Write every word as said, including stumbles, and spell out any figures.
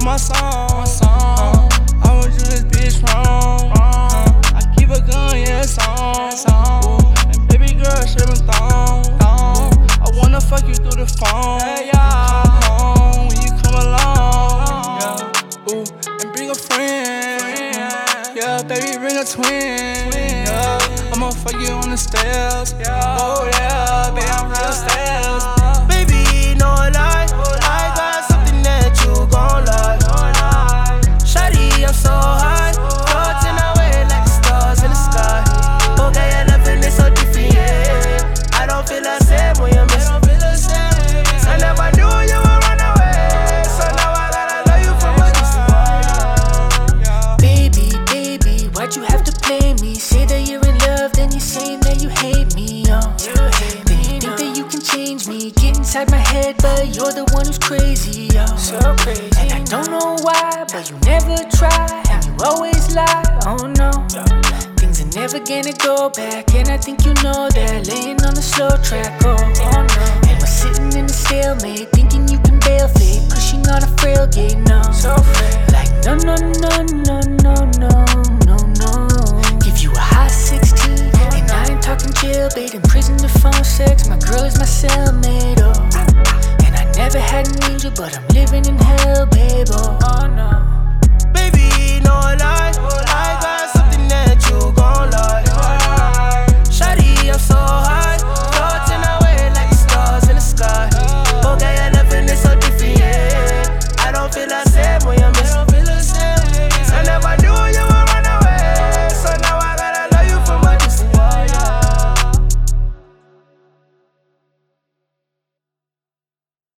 my song. Uh, I won't do this bitch wrong. Uh, I keep a gun, yeah, it's on. Ooh, and baby girl, shit my thong. I wanna fuck you through the phone. Come home when you come along. Yeah. Ooh, and bring a friend. Yeah, baby, bring a twin. Yeah. I'ma fuck you on the stairs. Oh yeah, baby, I'm real stairs. Baby, no lie, I got something that you gon' like. Shawty, I'm so high, floating away like the stars in the sky. Okay, your loving is so different, yeah. I don't feel the same when you're missing. I never knew you would run away, so now I gotta love you from a distance. Baby, baby, why'd you have to play me? Say that you're in love, then you're saying that you hate me, oh. You hate me, then you think that you can change me. Get inside my head, but you're the one who's crazy, oh. So crazy. And I don't know why, but you never try, and you always lie, oh no. Things are never gonna go back, and I think you know that. Laying on the slow track, oh, oh no. And we're sitting in a stalemate, thinking you can bail fate, pushing on a frail gate, no. So frail. Like no, no, no, no, no, no, no, no. Give you a hot sixteen, and I ain't talking jailbait, in prison to phone sex. My girl is my cellmate, oh. And I never had an angel, but I'm living in hell, babe, oh, oh no. Baby, no lie, I got